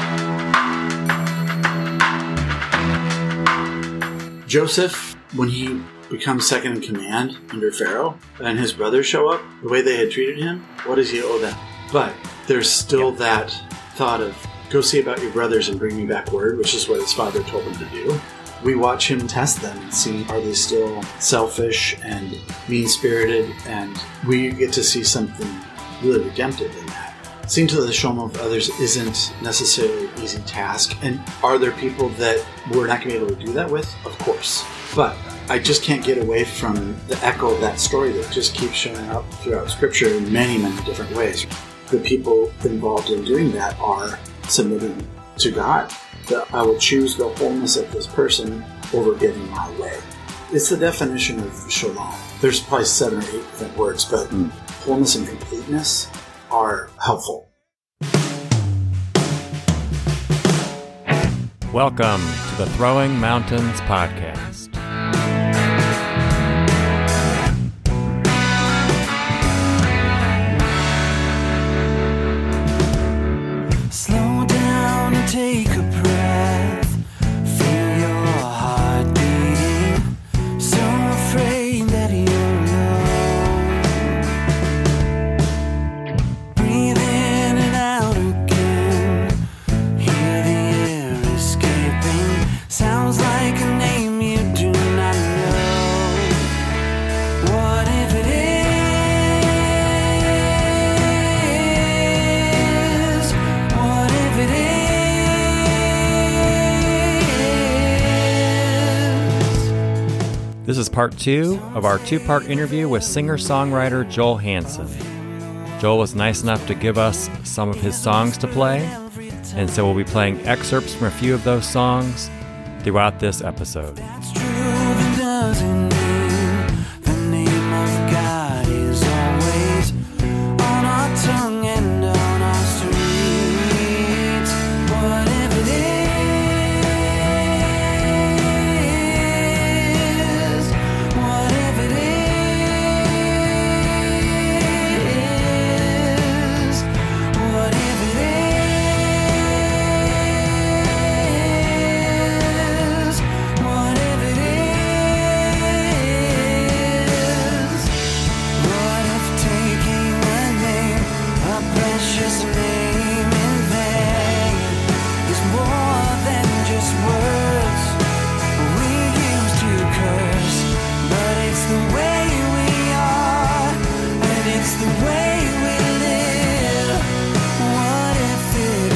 Joseph, when he becomes second in command under Pharaoh, and his brothers show up, the way they had treated him, what does he owe them? But there's still that thought of, go see about your brothers and bring me back word, which is what his father told him to do. We watch him test them and see, are they still selfish and mean-spirited? And we get to see something really redemptive in that. Seeing to the shalom of others isn't necessarily an easy task. And are there people that we're not going to be able to do that with? Of course. But I just can't get away from the echo of that story that just keeps showing up throughout Scripture in many, many different ways. The people involved in doing that are submitting to God. That I will choose the wholeness of this person over getting my way. It's the definition of shalom. There's probably 7 or 8 different words, but wholeness and completeness are helpful. Welcome to the Throwing Mountains Podcast. Slow down and take a breath. Feel your heart beating. So afraid that you're alone. Breathe in and out again. Hear the air escaping. Sounds like a name you do not know. What if it is? What if it is? This is part 2 of our 2-part interview with singer-songwriter Joel Hansen. Joel was nice enough to give us some of his songs to play, and so we'll be playing excerpts from a few of those songs throughout this episode. That's true, then doesn't mean the name of God is always on our tongue and on our streets. What if it is? What if it is? What if it is? What if it is? What if taking a name, a precious name in vain, is more than just words we use to curse? But it's the way we are, and it's the way we live. What if it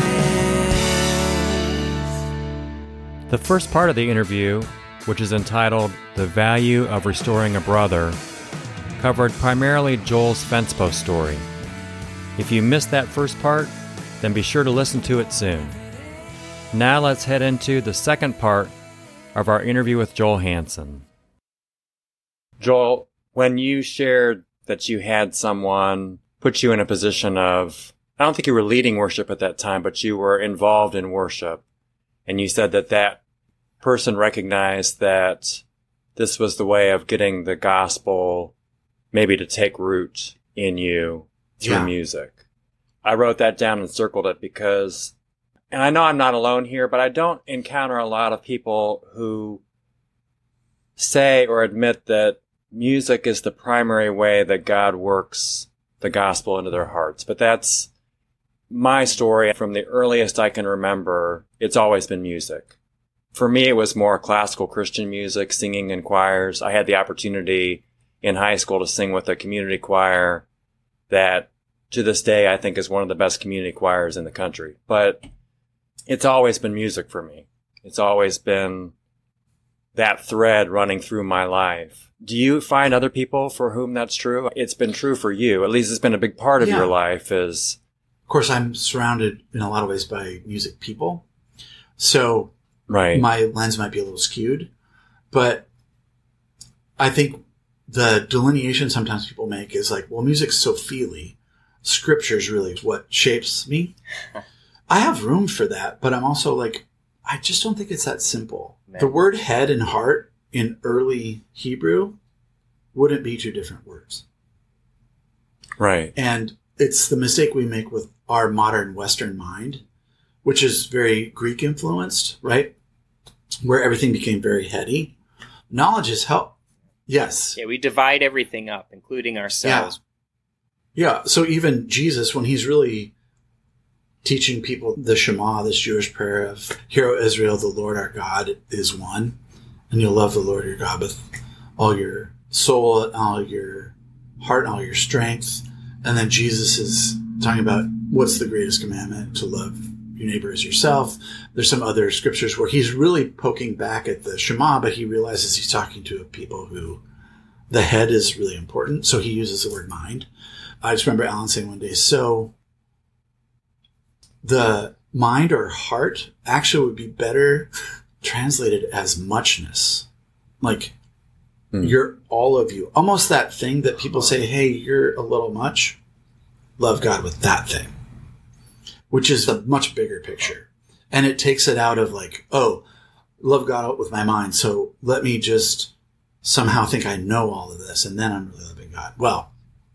is? The first part of the interview, which is entitled The Value of Restoring a Brother, covered primarily Joel's fence post story. If you missed that first part, then be sure to listen to it soon. Now let's head into the second part of our interview with Joel Hansen. Joel, when you shared that you had someone put you in a position of, I don't think you were leading worship at that time, but you were involved in worship, and you said that that person recognized that this was the way of getting the gospel maybe to take root in you through Yeah. music. I wrote that down and circled it because, and I know I'm not alone here, but I don't encounter a lot of people who say or admit that music is the primary way that God works the gospel into their hearts. But that's my story. From the earliest I can remember, it's always been music. For me, it was more classical Christian music, singing in choirs. I had the opportunity in high school to sing with a community choir that to this day I think is one of the best community choirs in the country. But it's always been music for me. It's always been that thread running through my life. Do you find other people for whom that's true? It's been true for you. At least it's been a big part of Yeah. your life is... Of course, I'm surrounded in a lot of ways by music people. So Right. my lens might be a little skewed. But I think the delineation sometimes people make is like, well, music's so feely. Scripture's really what shapes me. I have room for that, but I'm also like, I just don't think it's that simple. Man. The word head and heart in early Hebrew wouldn't be two different words. Right. And it's the mistake we make with our modern Western mind which is very Greek influenced, right? Where everything became very heady. Knowledge is help. Yes. Yeah, we divide everything up, including ourselves. Yeah. So even Jesus, when he's really teaching people the Shema, this Jewish prayer of, "Hear, O Israel, the Lord our God is one, and you'll love the Lord your God with all your soul, and all your heart, and all your strength." And then Jesus is talking about what's the greatest commandment, to love your neighbor as yourself. There's some other scriptures where he's really poking back at the Shema, but he realizes he's talking to a people who the head is really important. So he uses the word mind. I just remember Alan saying one day, so the mind or heart actually would be better translated as muchness. Like, you're all of you. Almost that thing that people say, hey, you're a little much. Love God with that thing, which is a much bigger picture. And it takes it out of like, oh, love God with my mind, so let me just somehow think I know all of this, and then I'm really loving God. Well,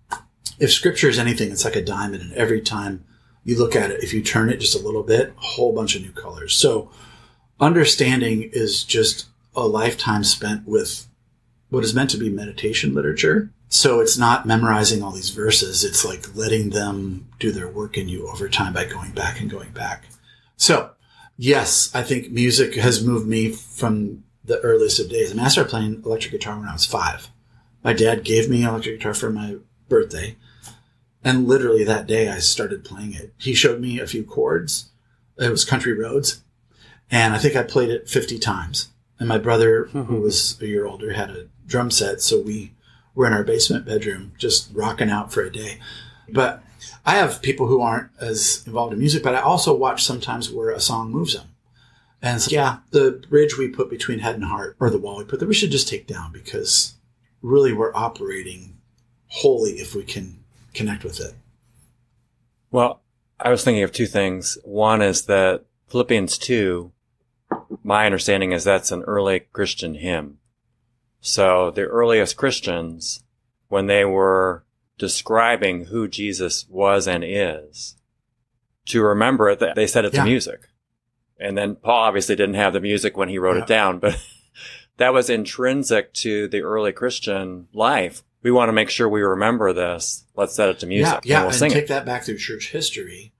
if scripture is anything, it's like a diamond, and every time you look at it, if you turn it just a little bit, a whole bunch of new colors. So understanding is just a lifetime spent with what is meant to be meditation literature. So it's not memorizing all these verses. It's like letting them do their work in you over time by going back and going back. So yes, I think music has moved me from the earliest of days. I mean, I started playing electric guitar when I was 5. My dad gave me an electric guitar for my birthday. And literally that day I started playing it. He showed me a few chords. It was Country Roads. And I think I played it 50 times. And my brother, who was a year older, had a drum set. So we were in our basement bedroom just rocking out for a day. But I have people who aren't as involved in music, but I also watch sometimes where a song moves them. And so, yeah, the bridge we put between head and heart, or the wall we put there, we should just take down, because really we're operating wholly if we can connect with it. Well, I was thinking of two things. One is that Philippians 2, my understanding is that's an early Christian hymn. So the earliest Christians, when they were describing who Jesus was and is, to remember it, they set it to music. And then Paul obviously didn't have the music when he wrote it down, but that was intrinsic to the early Christian life. We want to make sure we remember this. Let's set it to music. Yeah, and we'll sing take it. that back through church history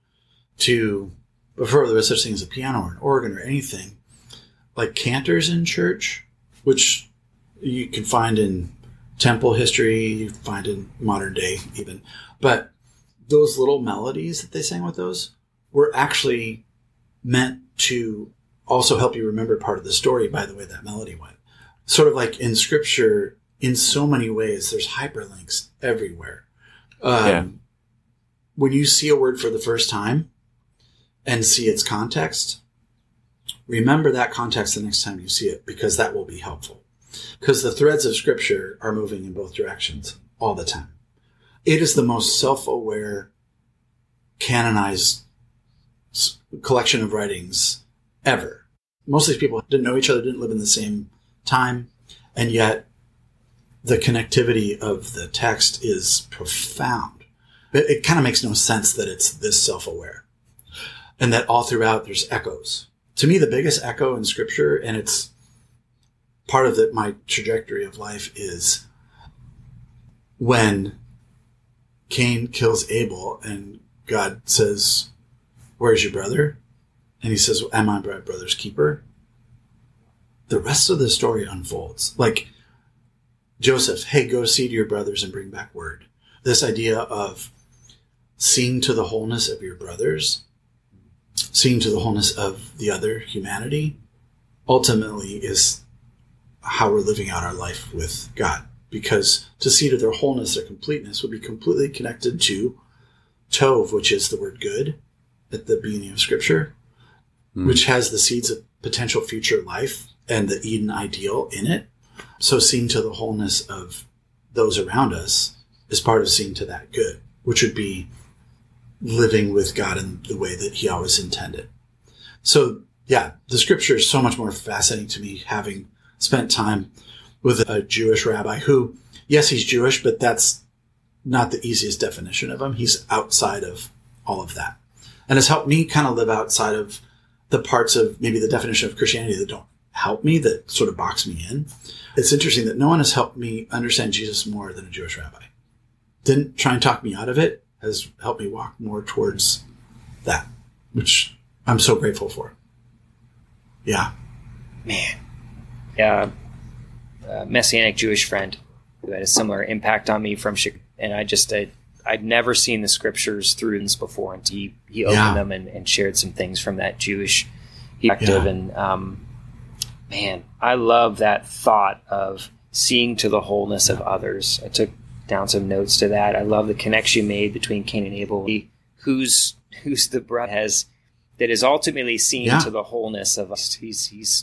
to before there was such thing as a piano or an organ or anything. Like cantors in church, which you can find in temple history, you find in modern day even. But those little melodies that they sang with those were actually meant to also help you remember part of the story by the way that melody went. Sort of like in scripture, in so many ways, there's hyperlinks everywhere. When you see a word for the first time and see its context, remember that context the next time you see it, because that will be helpful. Because the threads of scripture are moving in both directions all the time. It is the most self-aware, canonized collection of writings ever. Most of these people didn't know each other, didn't live in the same time, and yet the connectivity of the text is profound. It kind of makes no sense that it's this self-aware, and that all throughout there's echoes. To me, the biggest echo in scripture, and it's part of my trajectory of life, is when Cain kills Abel and God says, "Where's your brother?" And he says, "Am I my brother's keeper?" The rest of the story unfolds. Like Joseph, hey, go see to your brothers and bring back word. This idea of seeing to the wholeness of your brothers, seeing to the wholeness of the other humanity, ultimately is how we're living out our life with God. Because to see to their wholeness, their completeness, would be completely connected to Tov, which is the word good at the beginning of Scripture, which has the seeds of potential future life and the Eden ideal in it. So seeing to the wholeness of those around us is part of seeing to that good, which would be living with God in the way that he always intended. So yeah, the scripture is so much more fascinating to me, having spent time with a Jewish rabbi who, yes, he's Jewish, but that's not the easiest definition of him. He's outside of all of that. and has helped me kind of live outside of the parts of maybe the definition of Christianity that don't help me, that sort of box me in. It's interesting that no one has helped me understand Jesus more than a Jewish rabbi. Didn't try and talk me out of it, has helped me walk more towards that, which I'm so grateful for. Yeah. Man. Yeah. A Messianic Jewish friend who had a similar impact on me from Chicago. And I'd never seen the scriptures through this before. And he opened them and shared some things from that Jewish perspective. Yeah. And man, I love that thought of seeing to the wholeness of others. I took down some notes to that. I love the connection made between Cain and Abel. Who's the brother that is ultimately seen to the wholeness of us. He's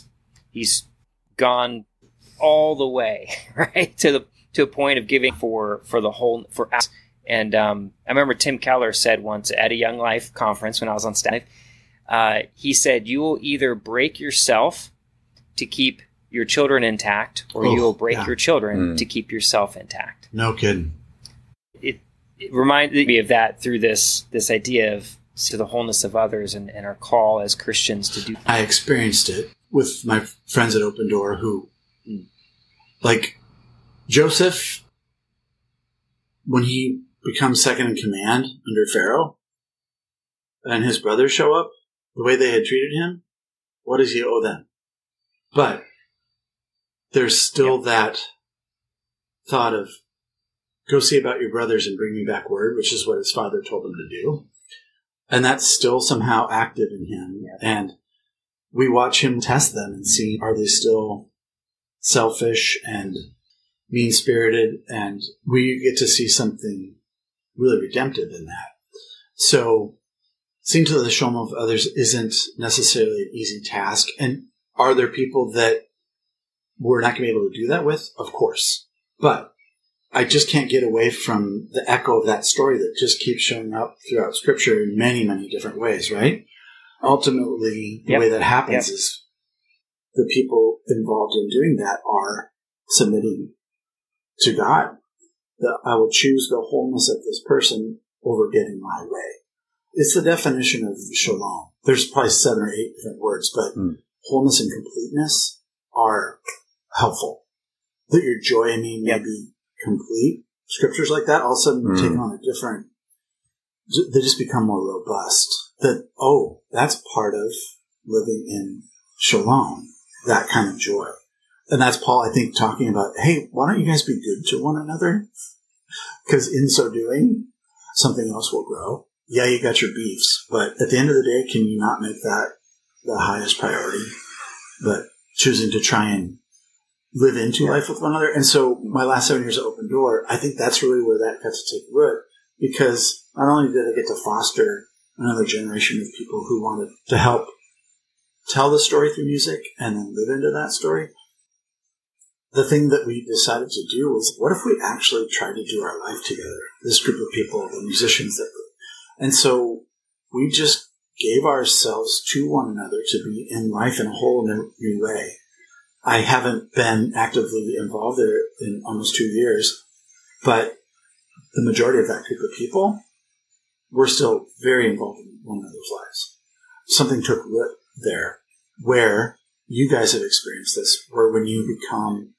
gone all the way, right, to a point of giving for the whole, for us. And I remember Tim Keller said once at a Young Life conference when I was on staff, he said, "You will either break yourself to keep your children intact, or you will break your children to keep yourself intact." No kidding. It reminded me of that through this idea of to the wholeness of others and our call as Christians to do. I experienced it with my friends at Open Door who, like Joseph, when he becomes second in command under Pharaoh and his brothers show up, the way they had treated him, what does he owe them? But there's still that thought of, go see about your brothers and bring me back word, which is what his father told him to do. And that's still somehow active in him. Yeah. And we watch him test them and see, are they still selfish and mean-spirited? And we get to see something really redemptive in that. So seeing to the shalom of others isn't necessarily an easy task. And are there people that we're not going to be able to do that with? Of course. But I just can't get away from the echo of that story that just keeps showing up throughout Scripture in many, many different ways, right? Ultimately, the way that happens is the people involved in doing that are submitting to God. That I will choose the wholeness of this person over getting my way. It's the definition of shalom. There's probably 7 or 8 different words, but wholeness and completeness are helpful. That your joy in me may be complete. Scriptures like that all of a sudden take on a different, they just become more robust. That, that's part of living in shalom, that kind of joy. And that's Paul, I think, talking about, hey, why don't you guys be good to one another? Because in so doing, something else will grow. Yeah, you got your beefs, but at the end of the day, can you not make that the highest priority? But choosing to try and live into life with one another. And so my last 7 years at Open Door, I think that's really where that got to take root, because not only did I get to foster another generation of people who wanted to help tell the story through music and then live into that story, the thing that we decided to do was, what if we actually tried to do our life together? This group of people, the musicians that were. And so we just gave ourselves to one another to be in life in a whole new way. I haven't been actively involved there in almost 2 years, but the majority of that group of people were still very involved in one another's lives. Something took root there where you guys have experienced this, where when you become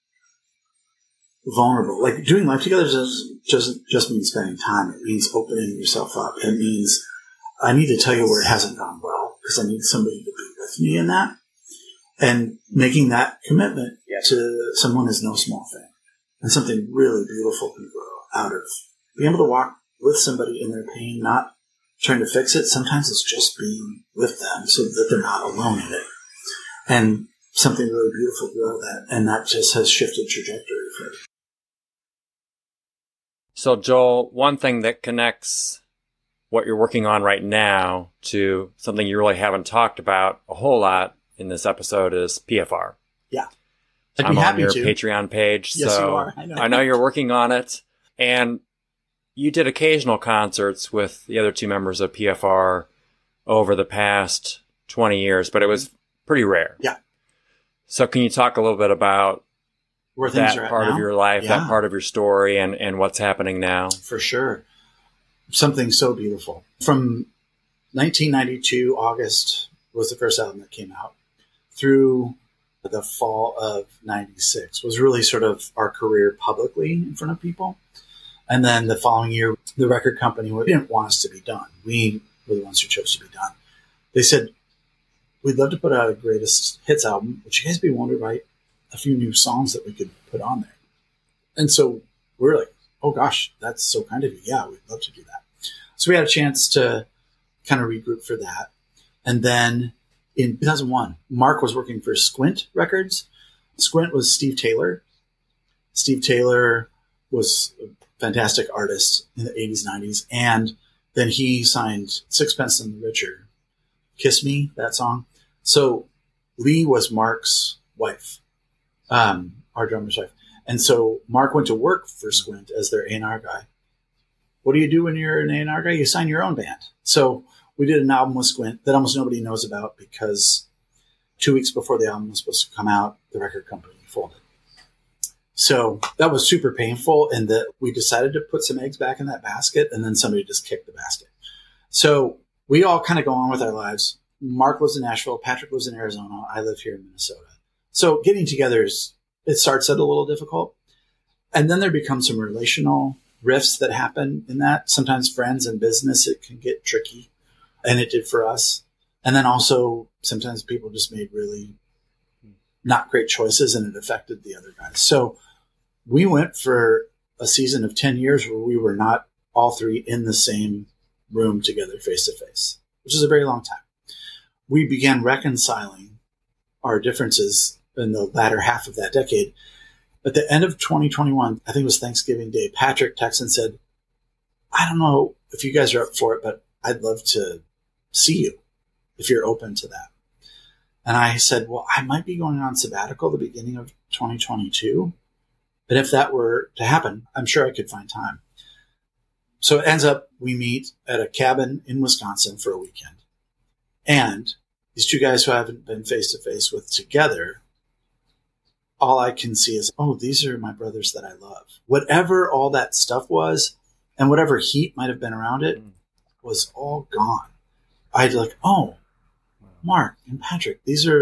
vulnerable, like doing life together doesn't just mean spending time. It means opening yourself up. It means I need to tell you where it hasn't gone well because I need somebody to be with me in that. And making that commitment to someone is no small thing. And something really beautiful can grow out of being able to walk with somebody in their pain, not trying to fix it. Sometimes it's just being with them so that they're not alone in it. And something really beautiful grew out of that. And that just has shifted trajectory for it. So, Joel, one thing that connects what you're working on right now to something you really haven't talked about a whole lot in this episode is PFR. Yeah. I'm on your Patreon page, yes, so you are. I know you're working on it. And you did occasional concerts with the other 2 members of PFR over the past 20 years, but it was pretty rare. Yeah. So can you talk a little bit about where things that are part at now? of your life, Yeah. that part of your story, and what's happening now? For sure. Something so beautiful. From 1992, August was the first album that came out. Through the fall of 96 was really sort of our career publicly in front of people. And then the following year, the record company didn't want us to be done. We were the ones who chose to be done. They said, we'd love to put out a greatest hits album. Would you guys be willing to write a few new songs that we could put on there? And so we're like, oh gosh, that's so kind of you. Yeah, we'd love to do that. So we had a chance to kind of regroup for that. And then in 2001, Mark was working for Squint Records. Squint was Steve Taylor. Steve Taylor was a fantastic artist in the 80s, 90s. And then he signed Sixpence None the Richer, Kiss Me, that song. So Lee was Mark's wife, our drummer's wife. And so Mark went to work for Squint as their A&R guy. What do you do when you're an A&R guy? You sign your own band. So we did an album with Squint that almost nobody knows about because 2 weeks before the album was supposed to come out, the record company folded. So that was super painful in that we decided to put some eggs back in that basket and then somebody just kicked the basket. So we all kind of go on with our lives. Mark lives in Nashville. Patrick lives in Arizona. I live here in Minnesota. So getting together it starts out a little difficult. And then there becomes some relational rifts that happen in that. Sometimes friends and business, it can get tricky. And it did for us. And then also sometimes people just made really not great choices and it affected the other guys. So we went for a season of 10 years where we were not all three in the same room together face to face, which is a very long time. We began reconciling our differences in the latter half of that decade. At the end of 2021, I think it was Thanksgiving Day, Patrick texted and said, I don't know if you guys are up for it, but I'd love to see you if you're open to that. And I said, well, I might be going on sabbatical the beginning of 2022. But if that were to happen, I'm sure I could find time. So it ends up we meet at a cabin in Wisconsin for a weekend. And these two guys who I haven't been face to face with together, all I can see is, oh, these are my brothers that I love. Whatever all that stuff was and whatever heat might have been around it was all gone. I'd like, oh, Mark and Patrick,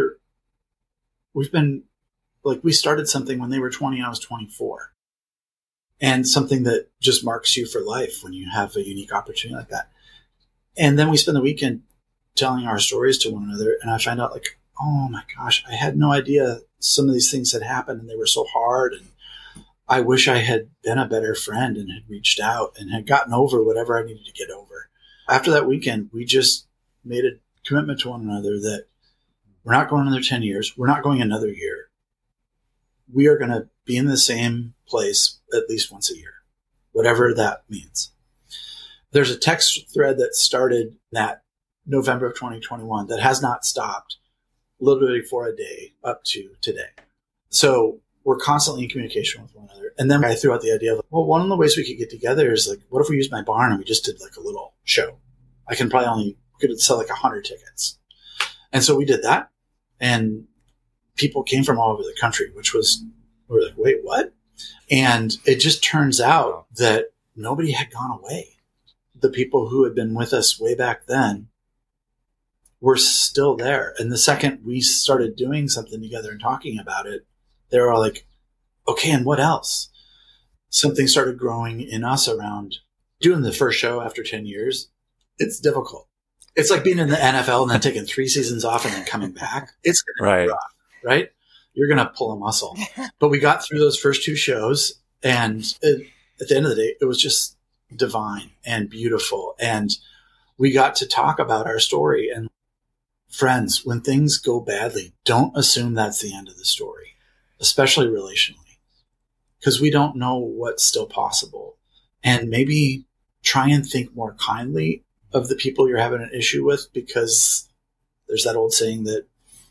we've been like, we started something when they were 20, I was 24. And something that just marks you for life when you have a unique opportunity like that. And then we spend the weekend telling our stories to one another. And I find out like, oh my gosh, I had no idea some of these things had happened and they were so hard. And I wish I had been a better friend and had reached out and had gotten over whatever I needed to get over. After that weekend, we just made a commitment to one another that we're not going another 10 years. We're not going another year. We are going to be in the same place at least once a year, whatever that means. There's a text thread that started that November of 2021 that has not stopped, literally for a day up to today. So we're constantly in communication with one another. And then I threw out the idea of, well, one of the ways we could get together is like, what if we used my barn and we just did like a little show? I can probably could sell like 100 tickets. And so we did that. And people came from all over the country, we were like, wait, what? And it just turns out that nobody had gone away. The people who had been with us way back then were still there. And the second we started doing something together and talking about it, they were all like, okay, and what else? Something started growing in us around doing the first show after 10 years. It's difficult. It's like being in the NFL and then taking 3 seasons off and then coming back. It's going to be rough, right? You're going to pull a muscle. But we got through those first 2 shows, and at the end of the day, it was just divine and beautiful. And we got to talk about our story. And friends, when things go badly, don't assume that's the end of the story, especially relationally, because we don't know what's still possible. And maybe try and think more kindly of the people you're having an issue with, because there's that old saying that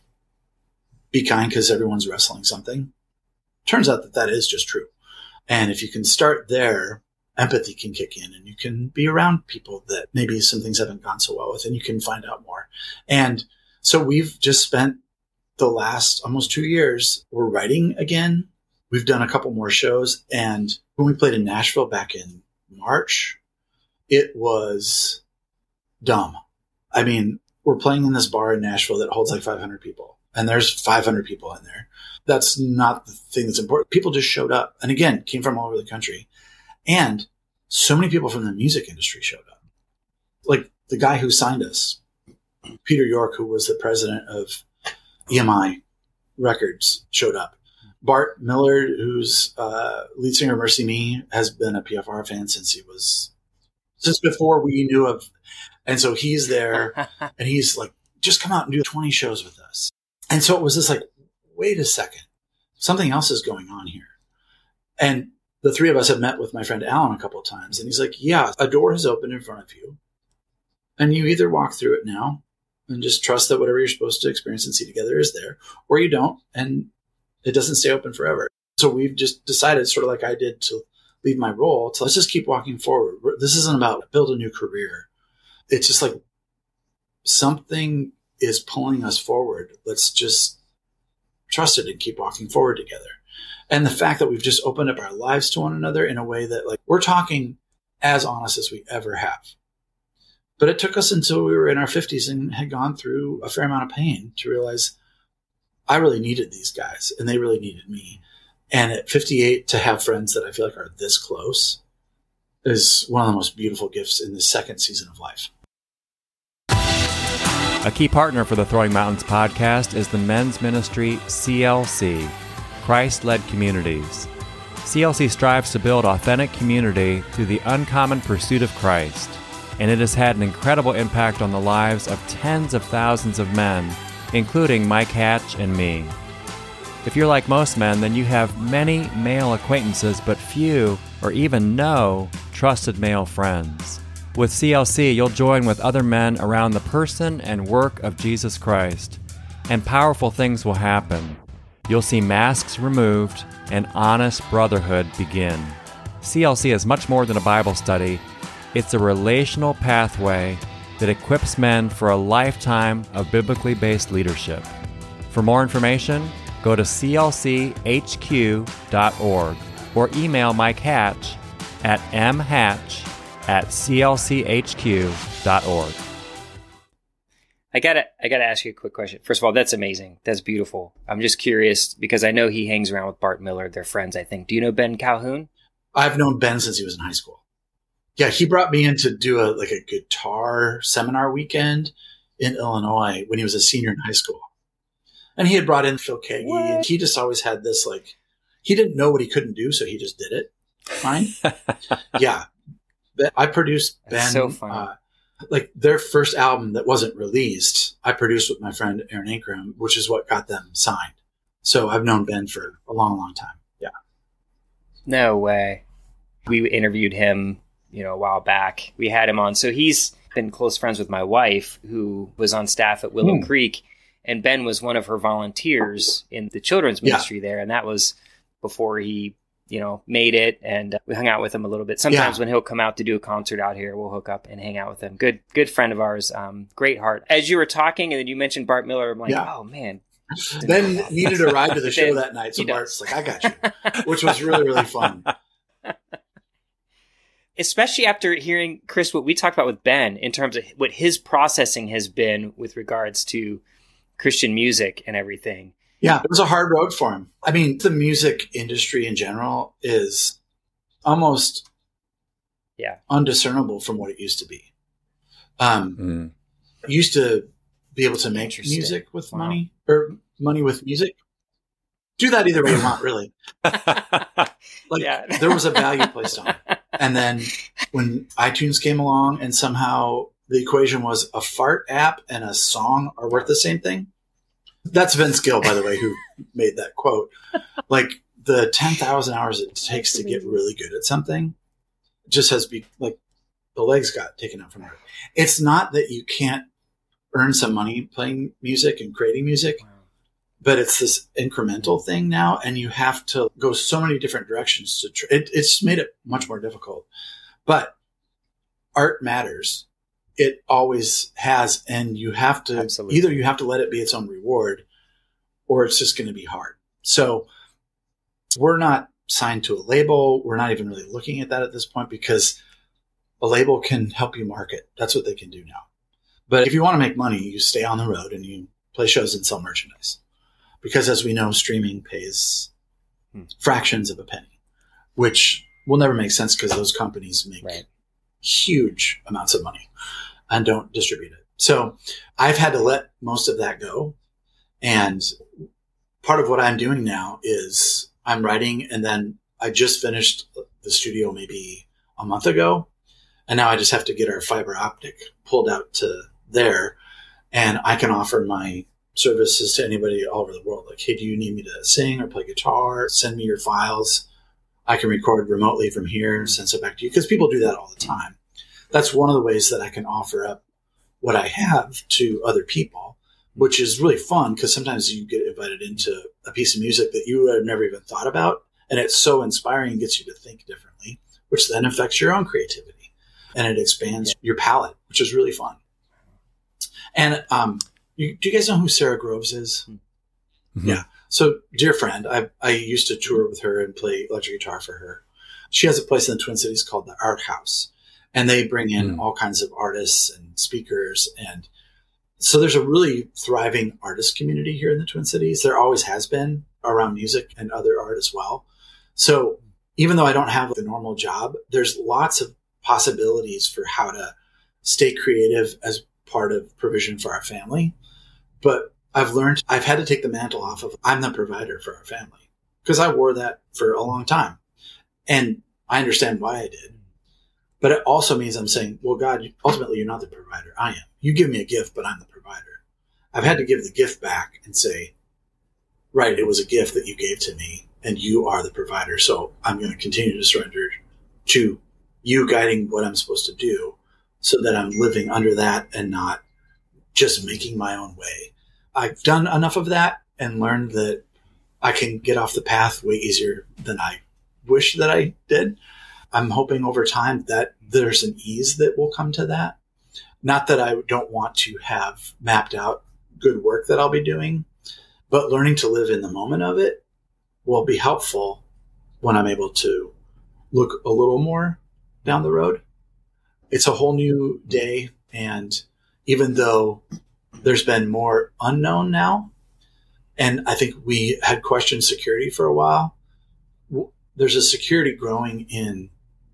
be kind because everyone's wrestling something. Turns out that is just true. And if you can start there, empathy can kick in and you can be around people that maybe some things haven't gone so well with, and you can find out more. And so we've just spent the last almost 2 years, we're writing again. We've done a couple more shows. And when we played in Nashville back in March, it was dumb. I mean, we're playing in this bar in Nashville that holds like 500 people, and there's 500 people in there. That's not the thing that's important. People just showed up, and again, came from all over the country. And so many people from the music industry showed up. Like the guy who signed us, Peter York, who was the president of EMI Records, showed up. Bart Miller, who's lead singer of Mercy Me, has been a PFR fan since before we knew of. And so he's there, and he's like, just come out and do 20 shows with us. And so it was this like, wait a second, something else is going on here. And the three of us have met with my friend Alan a couple of times, and he's like, yeah, a door has opened in front of you, and you either walk through it now and just trust that whatever you're supposed to experience and see together is there, or you don't, and it doesn't stay open forever. So we've just decided, sort of like I did to leave my role, to let's just keep walking forward. This isn't about build a new career. It's just like something is pulling us forward. Let's just trust it and keep walking forward together. And the fact that we've just opened up our lives to one another in a way that, like, we're talking as honest as we ever have. But it took us until we were in our 50s and had gone through a fair amount of pain to realize I really needed these guys and they really needed me. And at 58, to have friends that I feel like are this close is one of the most beautiful gifts in the second season of life. A key partner for the Throwing Mountains podcast is the men's ministry CLC, Christ-Led Communities. CLC strives to build authentic community through the uncommon pursuit of Christ, and it has had an incredible impact on the lives of tens of thousands of men, including Mike Hatch and me. If you're like most men, then you have many male acquaintances, but few or even no trusted male friends. With CLC, you'll join with other men around the person and work of Jesus Christ, and powerful things will happen. You'll see masks removed and honest brotherhood begin. CLC is much more than a Bible study. It's a relational pathway that equips men for a lifetime of biblically based leadership. For more information, go to clchq.org or email Mike Hatch at mhatch@clchq.org. I gotta ask you a quick question. First of all, that's amazing. That's beautiful. I'm just curious because I know he hangs around with Bart Miller. They're friends, I think. Do you know Ben Calhoun? I've known Ben since he was in high school. Yeah, he brought me in to do a guitar seminar weekend in Illinois when he was a senior in high school. And he had brought in Phil Kagi, and he just always had this, like, he didn't know what he couldn't do, so he just did it. Fine. Yeah. I produced Ben. That's so funny. Like their first album that wasn't released, I produced with my friend Aaron Ankrum, which is what got them signed. So I've known Ben for a long, long time. Yeah. No way. We interviewed him, a while back. We had him on. So he's been close friends with my wife, who was on staff at Willow Creek, and Ben was one of her volunteers in the children's ministry there. And that was before he made it, and we hung out with him a little bit. Sometimes when he'll come out to do a concert out here, we'll hook up and hang out with him. Good friend of ours. Great heart. As you were talking, and then you mentioned Bart Miller, I'm like, oh man. Ben needed a ride to the show that night, so Bart's like, I got you, which was really, really fun. Especially after hearing, Chris, what we talked about with Ben in terms of what his processing has been with regards to Christian music and everything. Yeah, it was a hard road for him. I mean, the music industry in general is almost undiscernible from what it used to be. Used to be able to make music with money, or money with music. Do that either way you want, really. There was a value placed on it. And then when iTunes came along and somehow the equation was a fart app and a song are worth the same thing. That's Vince Gill, by the way, who made that quote. Like the 10,000 hours it takes to get really good at something just has the legs got taken out from it. It's not that you can't earn some money playing music and creating music, but it's this incremental thing now, and you have to go so many different directions to it's made it much more difficult. But art matters. It always has, and you have to either you have to let it be its own reward, or it's just going to be hard. So we're not signed to a label. We're not even really looking at that at this point, because a label can help you market. That's what they can do now. But if you want to make money, you stay on the road and you play shows and sell merchandise. Because as we know, streaming pays fractions of a penny, which will never make sense because those companies make huge amounts of money and don't distribute it. So I've had to let most of that go. And part of what I'm doing now is I'm writing, and then I just finished the studio maybe a month ago. And now I just have to get our fiber optic pulled out to there. And I can offer my services to anybody all over the world. Like, hey, do you need me to sing or play guitar? Send me your files. I can record remotely from here and send it back to you. Because people do that all the time. That's one of the ways that I can offer up what I have to other people, which is really fun because sometimes you get invited into a piece of music that you have never even thought about. And it's so inspiring and gets you to think differently, which then affects your own creativity. And it expands your palette, which is really fun. And do you guys know who Sarah Groves is? Mm-hmm. Yeah. So, dear friend, I used to tour with her and play electric guitar for her. She has a place in the Twin Cities called the Art House. And they bring in all kinds of artists and speakers. And so there's a really thriving artist community here in the Twin Cities. There always has been around music and other art as well. So even though I don't have the normal job, there's lots of possibilities for how to stay creative as part of provision for our family. But I've learned I've had to take the mantle off of I'm the provider for our family because I wore that for a long time. And I understand why I did. But it also means I'm saying, well, God, ultimately, you're not the provider. I am. You give me a gift, but I'm the provider. I've had to give the gift back and say, right, it was a gift that you gave to me, and you are the provider. So I'm going to continue to surrender to you guiding what I'm supposed to do so that I'm living under that and not just making my own way. I've done enough of that and learned that I can get off the path way easier than I wish that I did. I'm hoping over time that there's an ease that will come to that. Not that I don't want to have mapped out good work that I'll be doing, but learning to live in the moment of it will be helpful when I'm able to look a little more down the road. It's a whole new day. And even though there's been more unknown now, and I think we had questioned security for a while, there's a security growing in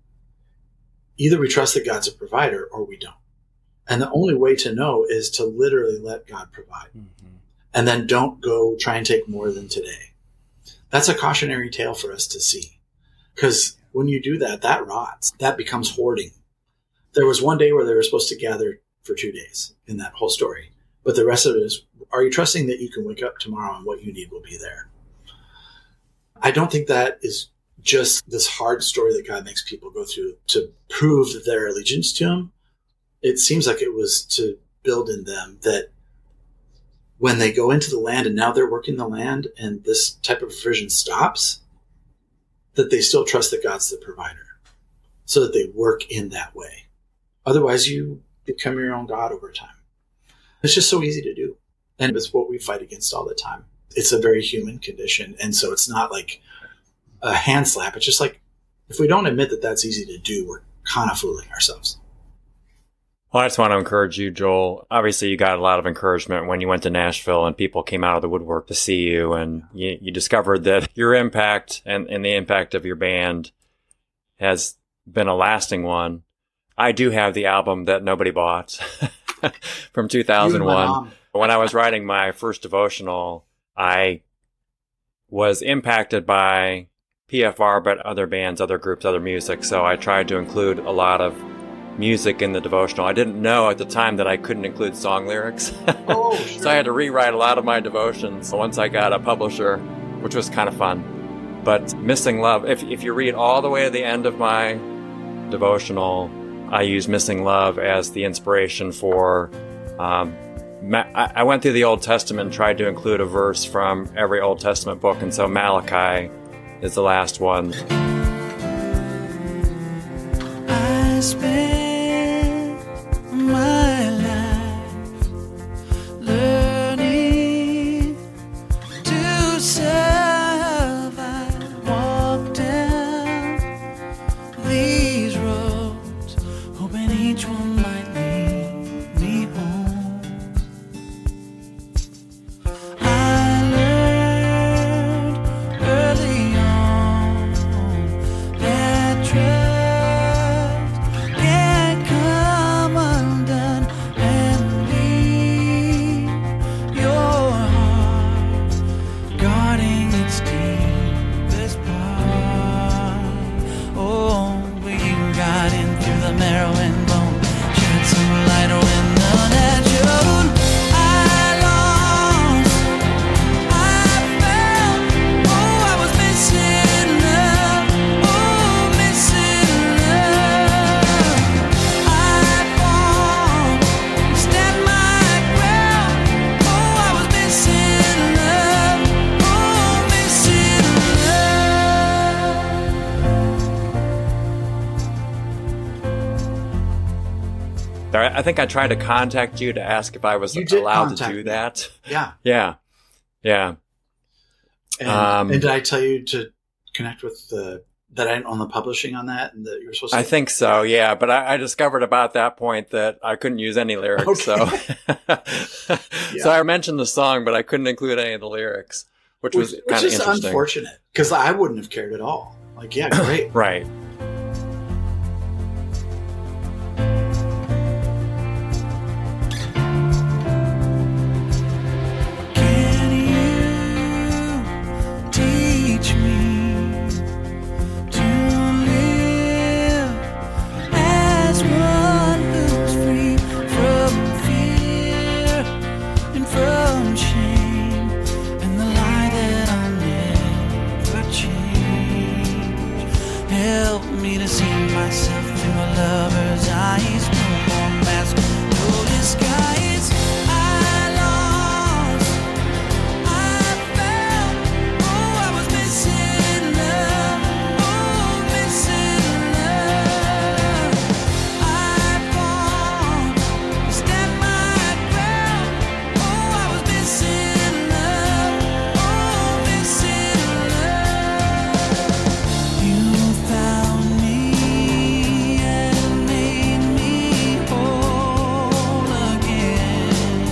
either we trust that God's a provider or we don't. And the only way to know is to literally let God provide. Mm-hmm. And then don't go try and take more than today. That's a cautionary tale for us to see. Because when you do that, that rots. That becomes hoarding. There was one day where they were supposed to gather for 2 days in that whole story. But the rest of it is, are you trusting that you can wake up tomorrow and what you need will be there? I don't think that is just this hard story that God makes people go through to prove their allegiance to him. It seems like it was to build in them that when they go into the land and now they're working the land and this type of provision stops, that they still trust that God's the provider so that they work in that way. Otherwise, you become your own God over time. It's just so easy to do. And it's what we fight against all the time. It's a very human condition. And so it's not like a hand slap. It's just like, if we don't admit that that's easy to do, we're kind of fooling ourselves. Well, I just want to encourage you, Joel. Obviously, you got a lot of encouragement when you went to Nashville and people came out of the woodwork to see you, and you discovered that your impact and the impact of your band has been a lasting one. I do have the album that nobody bought from 2001. When I was writing my first devotional, I was impacted by PFR, but other bands, other groups, other music. So I tried to include a lot of music in the devotional. I didn't know at the time that I couldn't include song lyrics. Oh, sure. So I had to rewrite a lot of my devotions once I got a publisher, which was kind of fun. But Missing Love, if you read all the way to the end of my devotional, I use Missing Love as the inspiration for I went through the Old Testament and tried to include a verse from every Old Testament book, and so Malachi is the last one. I spent my life learning to serve. I walked down these roads, hoping each one might lead me home. I think I tried to contact you to ask if I was You did allowed to contact do me. that. Yeah. Yeah. And did I tell you to connect with that I didn't own the publishing on that, and that you're supposed to? I think so, yeah. But I discovered about that point that I couldn't use any lyrics. Okay. So, so I mentioned the song, but I couldn't include any of the lyrics, which was kind of is interesting. unfortunate, because I wouldn't have cared at all. Like, yeah, great. Right. Can you teach me to live as one who's free from fear and from shame, and the lie that I'll never change? Help me to see myself through a lover's eyes. No more mask, no disguise. I lost, I felt, oh, I was missing love, oh, missing love. I fought, stand my ground, oh, I was missing love, oh, missing love. You found me and made me whole again.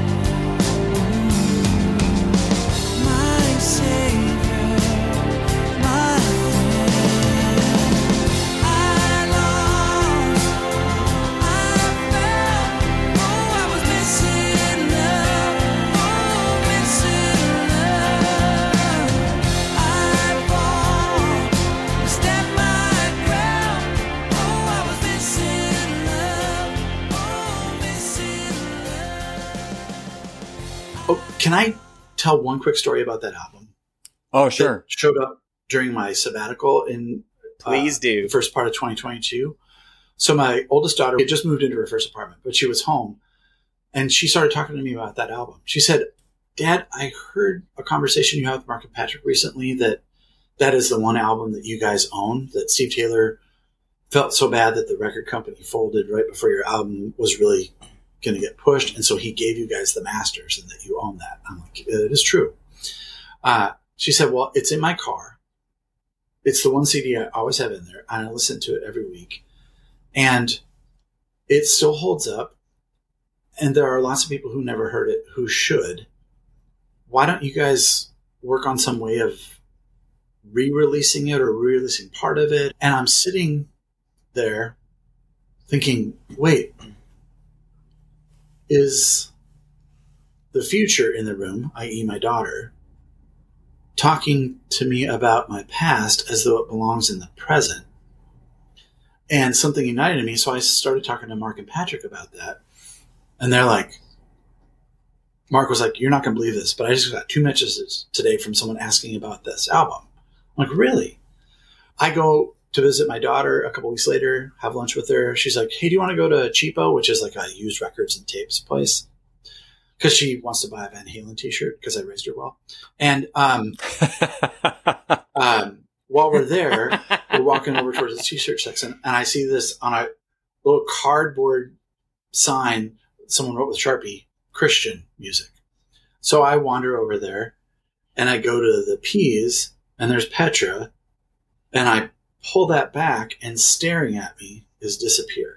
My savior, my friend. I lost, I felt, oh, I was missing love, oh, missing love. I fought, stand my ground, oh, I was missing love, oh, missing love. Oh, can I tell one quick story about that album? Oh, sure. That showed up during my sabbatical in Please do. the first part of 2022. So my oldest daughter had just moved into her first apartment, but she was home, and she started talking to me about that album. She said, "Dad, I heard a conversation you had with Mark and Patrick recently that is the one album that you guys own, that Steve Taylor felt so bad that the record company folded right before your album was really going to get pushed, and so he gave you guys the masters and that you own that." I'm like, "It is true." She said, "Well, it's in my car. It's the one CD I always have in there, and I listen to it every week. And it still holds up. And there are lots of people who never heard it who should. Why don't you guys work on some way of re-releasing it or re-releasing part of it?" And I'm sitting there thinking, wait, is the future in the room, i.e. my daughter, talking to me about my past as though it belongs in the present? And something united me, so I started talking to Mark and Patrick about that. And they're like, Mark was like, "You're not going to believe this, but I just got 2 messages today from someone asking about this album." I'm like, "Really?" I go to visit my daughter a couple weeks later, have lunch with her. She's like, "Hey, do you want to go to Cheapo," which is like a used records and tapes place? Because she wants to buy a Van Halen t-shirt because I raised her well. And while we're there, we're walking over towards the t-shirt section, and I see this on a little cardboard sign someone wrote with Sharpie, "Christian music." So I wander over there, and I go to the P's, and there's Petra, and I pull that back, and staring at me is Disappear.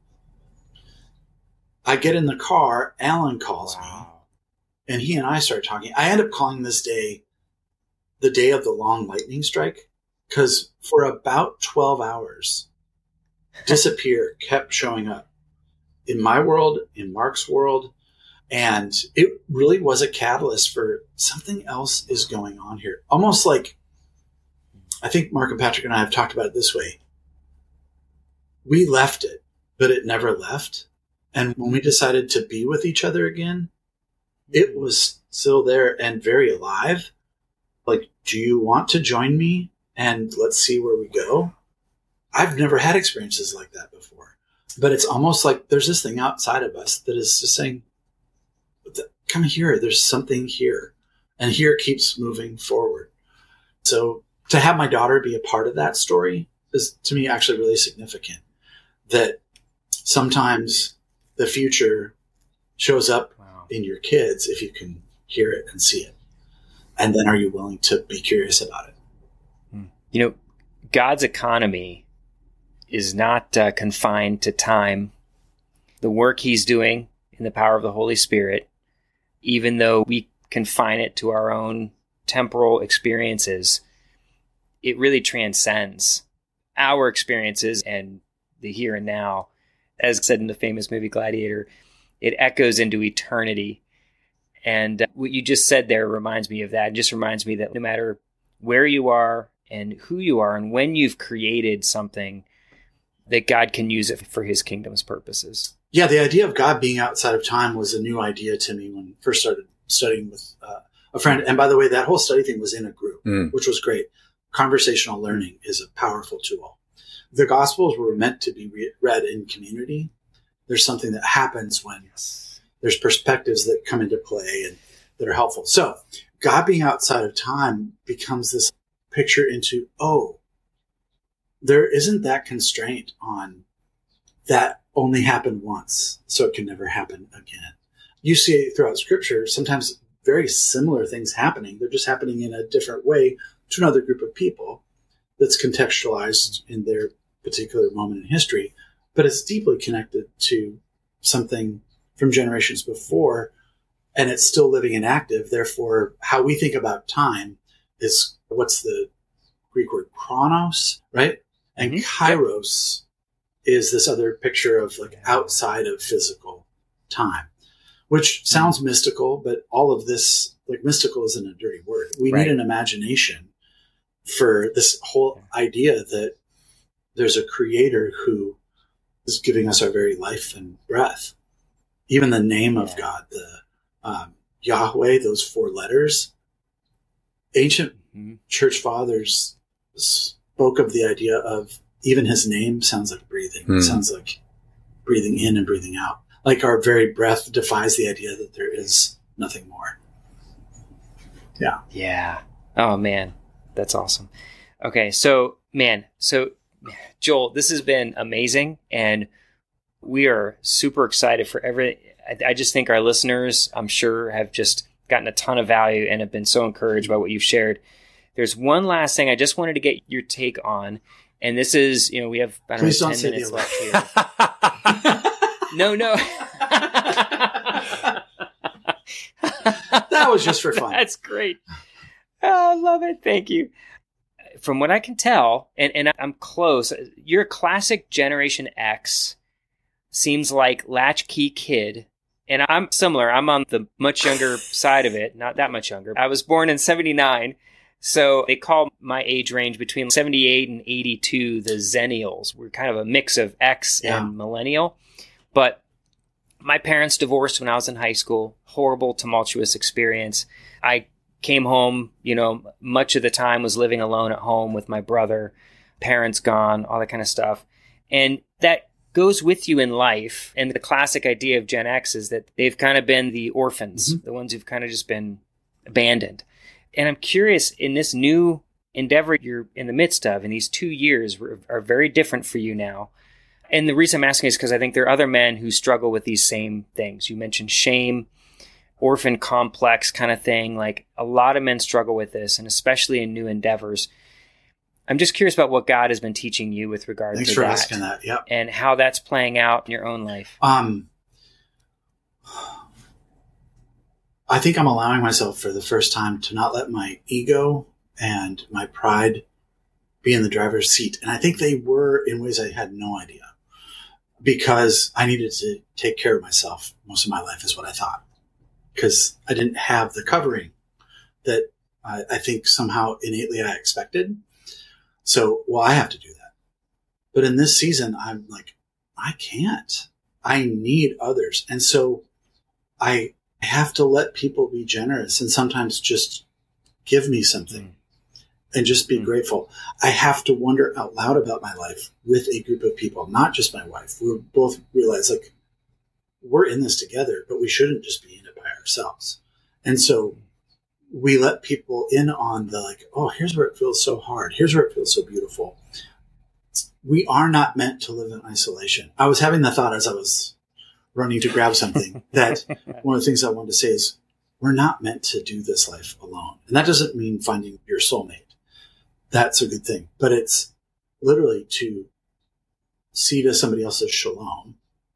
I get in the car, Alan calls me, and he and I start talking. I end up calling this day the day of the long lightning strike, because for about 12 hours, Disappear kept showing up in my world, in Mark's world, and it really was a catalyst for something else is going on here. Almost like, I think Mark and Patrick and I have talked about it this way. We left it, but it never left. And when we decided to be with each other again, it was still there and very alive. Like, "Do you want to join me? And let's see where we go." I've never had experiences like that before. But it's almost like there's this thing outside of us that is just saying, "Come here, there's something here." And here it keeps moving forward. So to have my daughter be a part of that story is, to me, actually really significant. That sometimes the future shows up Wow. in your kids if you can hear it and see it? And then are you willing to be curious about it? You know, God's economy is not confined to time. The work he's doing in the power of the Holy Spirit, even though we confine it to our own temporal experiences, it really transcends our experiences and the here and now. As said in the famous movie Gladiator, it echoes into eternity. And what you just said there reminds me of that. It just reminds me that no matter where you are and who you are and when you've created something, that God can use it for his kingdom's purposes. Yeah, the idea of God being outside of time was a new idea to me when I first started studying with a friend. And by the way, that whole study thing was in a group, which was great. Conversational learning is a powerful tool. The Gospels were meant to be read in community. There's something that happens when there's perspectives that come into play and that are helpful. So God being outside of time becomes this picture into, there isn't that constraint on that only happened once, so it can never happen again. You see throughout Scripture, sometimes very similar things happening. They're just happening in a different way to another group of people that's contextualized in their particular moment in history, but it's deeply connected to something from generations before, and it's still living and active. Therefore, how we think about time is, what's the Greek word? Chronos, right? And kairos is this other picture of like outside of physical time, which sounds mystical, but all of this, like, mystical isn't a dirty word. We need an imagination for this whole idea that there's a creator who is giving us our very life and breath. Even the name of God, the Yahweh, those 4 letters, ancient church fathers spoke of the idea of even his name sounds like breathing. It sounds like breathing in and breathing out. Like our very breath defies the idea that there is nothing more. Yeah. Yeah. Oh, man. That's awesome. Okay. So Joel, this has been amazing. And we are super excited for I just think our listeners, I'm sure, have just gotten a ton of value and have been so encouraged by what you've shared. There's one last thing I just wanted to get your take on. And this is, we have about 10 minutes left here. No. That was just for fun. That's great. Oh, I love it. Thank you. From what I can tell, and I'm close, you're a classic Generation X. Seems like latchkey kid. And I'm similar. I'm on the much younger side of it. Not that much younger. I was born in 79. So they call my age range between 78 and 82 the Zennials. We're kind of a mix of X and millennial. But my parents divorced when I was in high school. Horrible, tumultuous experience. I came home, much of the time was living alone at home with my brother, parents gone, all that kind of stuff. And that goes with you in life. And the classic idea of Gen X is that they've kind of been the orphans, the ones who've kind of just been abandoned. And I'm curious, in this new endeavor you're in the midst of, and these 2 years are very different for you now. And the reason I'm asking is because I think there are other men who struggle with these same things. You mentioned shame, orphan complex kind of thing. Like, a lot of men struggle with this, and especially in new endeavors. I'm just curious about what God has been teaching you with regard Thanks to for that. asking that. Yep. And how that's playing out in your own life. I think I'm allowing myself for the first time to not let my ego and my pride be in the driver's seat. And I think they were in ways I had no idea, because I needed to take care of myself most of my life, is what I thought, because I didn't have the covering that I think somehow innately I expected. So, I have to do that. But in this season, I'm like, I can't. I need others. And so I have to let people be generous and sometimes just give me something and just be grateful. I have to wonder out loud about my life with a group of people, not just my wife. We both realize, like, we're in this together, but we shouldn't just be in it by ourselves. And so we let people in on the, like, here's where it feels so hard. Here's where it feels so beautiful. We are not meant to live in isolation. I was having the thought as I was running to grab something, that one of the things I wanted to say is we're not meant to do this life alone. And that doesn't mean finding your soulmate. That's a good thing. But it's literally to see to somebody else's shalom,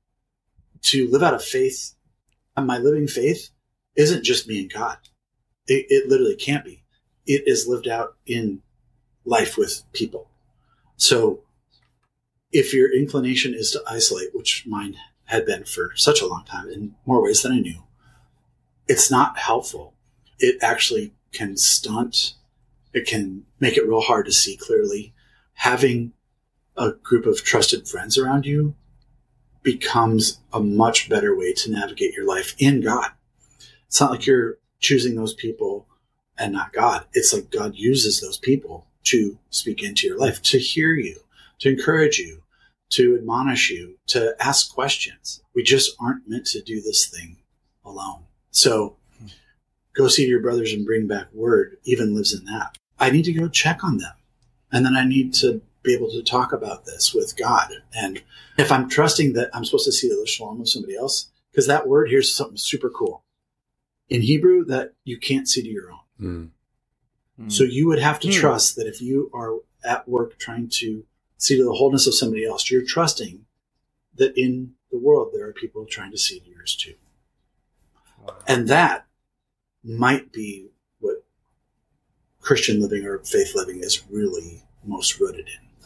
to live out of faith. And my living faith isn't just me and God. It literally can't be. It is lived out in life with people. So if your inclination is to isolate, which mine had been for such a long time in more ways than I knew, it's not helpful. It actually can stunt. It can make it real hard to see clearly. Having a group of trusted friends around you becomes a much better way to navigate your life in God. It's not like you're choosing those people and not God. It's like God uses those people to speak into your life, to hear you, to encourage you, to admonish you, to ask questions. We just aren't meant to do this thing alone. So go see your brothers and bring back word even lives in that. I need to go check on them. And then I need to be able to talk about this with God. And if I'm trusting that I'm supposed to see the shalom of somebody else, because that word, here's something super cool. In Hebrew, that you can't see to your own. So you would have to trust that if you are at work trying to see to the wholeness of somebody else, you're trusting that in the world there are people trying to see to yours too. Wow. And that might be what Christian living or faith living is really most rooted in.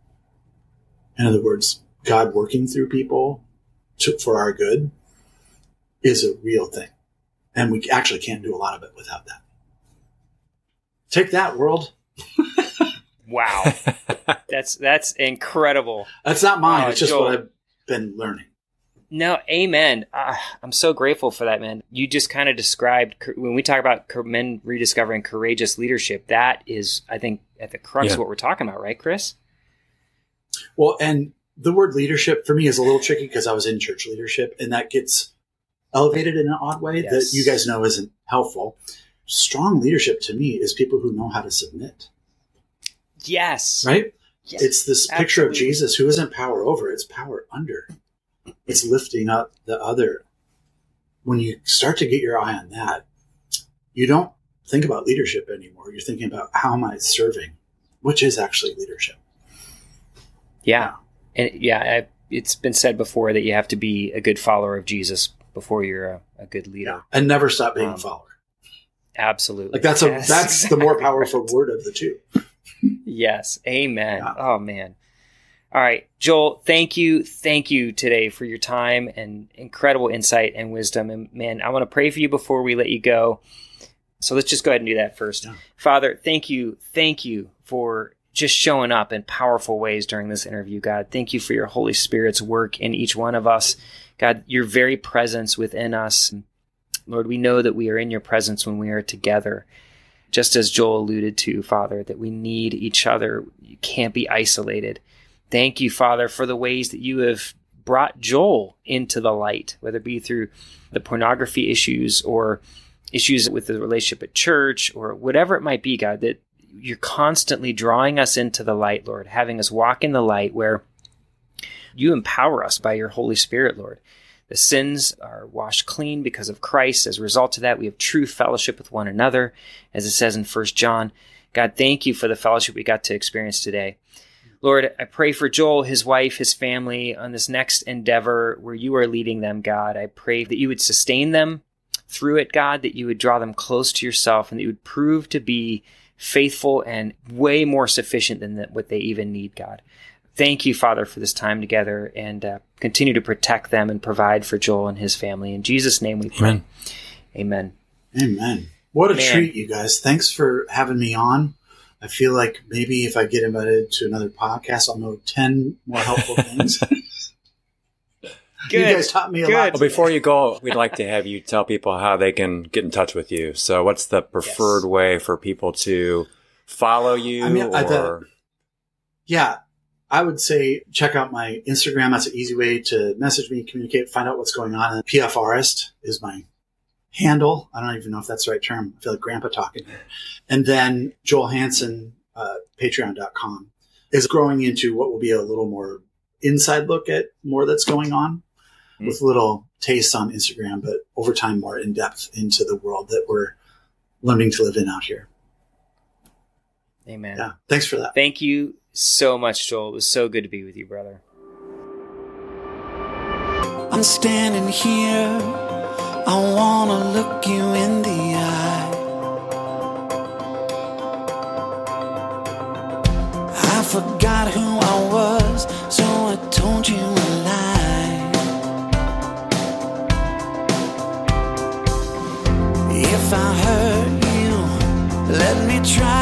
In other words, God working through people for our good is a real thing. And we actually can't do a lot of it without that. Take that, world. Wow. That's incredible. That's not mine. It's just Joel, what I've been learning. No, amen. I'm so grateful for that, man. You just kind of described, when we talk about men rediscovering courageous leadership, that is, I think, at the crux of what we're talking about, right, Chris? Well, and the word leadership for me is a little tricky because I was in church leadership, and that gets elevated in an odd way that you guys know isn't helpful. Strong leadership to me is people who know how to submit. Yes. Right? Yes. It's this picture of Jesus who isn't power over, it's power under. It's lifting up the other. When you start to get your eye on that, you don't think about leadership anymore. You're thinking about how am I serving, which is actually leadership. Yeah. And it's been said before that you have to be a good follower of Jesus before you're a good leader. Yeah. And never stop being a follower. Absolutely. Like that's the more powerful word of the two. Yes. Amen. Yeah. Oh, man. All right, Joel, thank you today for your time and incredible insight and wisdom. And man, I want to pray for you before we let you go. So let's just go ahead and do that first. Yeah. Father, thank you for just showing up in powerful ways during this interview, God. Thank you for your Holy Spirit's work in each one of us. God, your very presence within us. Lord, we know that we are in your presence when we are together. Just as Joel alluded to, Father, that we need each other. You can't be isolated. Thank you, Father, for the ways that you have brought Joel into the light, whether it be through the pornography issues or issues with the relationship at church or whatever it might be, God, that you're constantly drawing us into the light, Lord, having us walk in the light where you empower us by your Holy Spirit, Lord. The sins are washed clean because of Christ. As a result of that, we have true fellowship with one another, as it says in 1 John. God, thank you for the fellowship we got to experience today. Lord, I pray for Joel, his wife, his family on this next endeavor where you are leading them, God. I pray that you would sustain them through it, God, that you would draw them close to yourself and that you would prove to be faithful and way more sufficient than what they even need, God. Thank you, Father, for this time together and continue to protect them and provide for Joel and his family. In Jesus' name we pray. Amen. Amen. What a treat, you guys. Thanks for having me on. I feel like maybe if I get invited to another podcast, I'll know 10 more helpful things. Good. You guys taught me a lot. Well, before you go, we'd like to have you tell people how they can get in touch with you. So what's the preferred way for people to follow you? I would say check out my Instagram. That's an easy way to message me, communicate, find out what's going on. PFRist is my handle. I don't even know if that's the right term. I feel like grandpa talking here. And then Joel Hansen, patreon.com is growing into what will be a little more inside look at more that's going on. with little tastes on Instagram, but over time more in depth into the world that we're learning to live in out here. Amen. Yeah. Thanks for that. Thank you so much, Joel. It was so good to be with you, brother. I'm standing here, I wanna look you in the eye. I forgot who I was, so I told you a lie. If I hurt you, let me try